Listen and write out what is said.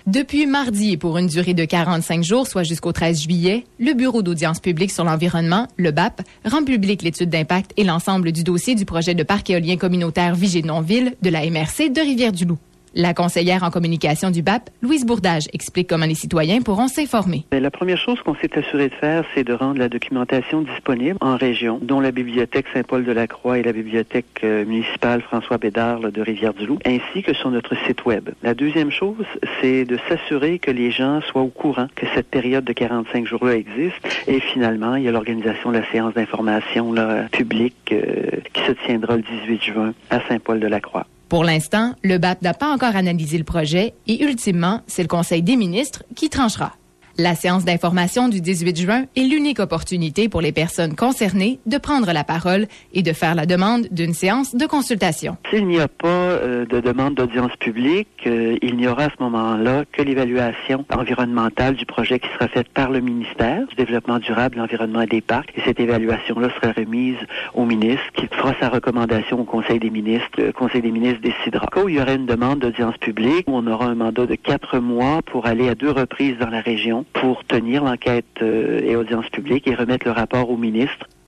Depuis mardi et pour une durée de 45 jours, soit jusqu'au 13 juillet, le Bureau d'audience publique sur l'environnement, le BAP, rend public l'étude d'impact et l'ensemble du dossier du projet de parc éolien communautaire Vigée-Nonville de la MRC de Rivière-du-Loup. La conseillère en communication du BAP, Louise Bourdage, explique comment les citoyens pourront s'informer. La première chose qu'on s'est assuré de faire, c'est de rendre la documentation disponible en région, dont la bibliothèque Saint-Paul-de-la-Croix et la bibliothèque municipale François Bédard de Rivière-du-Loup, ainsi que sur notre site web. La deuxième chose, c'est de s'assurer que les gens soient au courant que cette période de 45 jours-là existe. Et finalement, il y a l'organisation de la séance d'information publique qui se tiendra le 18 juin à Saint-Paul-de-la-Croix. Pour l'instant, le BAP n'a pas encore analysé le projet et ultimement, c'est le Conseil des ministres qui tranchera. La séance d'information du 18 juin est l'unique opportunité pour les personnes concernées de prendre la parole et de faire la demande d'une séance de consultation. S'il n'y a pas de demande d'audience publique, il n'y aura à ce moment-là que l'évaluation environnementale du projet qui sera faite par le ministère du Développement durable, de l'Environnement et des Parcs. Et cette évaluation-là sera remise au ministre qui fera sa recommandation au Conseil des ministres. Le Conseil des ministres décidera. Quand il y aura une demande d'audience publique, on aura un mandat de 4 mois pour aller à 2 reprises dans la région pour tenir l'enquête et audience publique et remettre le rapport au ministre.